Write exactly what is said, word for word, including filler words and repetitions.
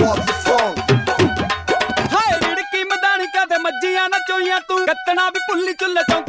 ਹਾਏ ਰਿੜਕੀ ਮਦਾਨੀ ਕਦੇ ਮੱਜੀਆਂ ਨਾ ਚੋਈਆਂ ਤੂੰ ਕੱਤਣਾ ਵੀ ਭੁੱਲੀ ਚੁੱਲ੍ਹੇ ਚੋਂ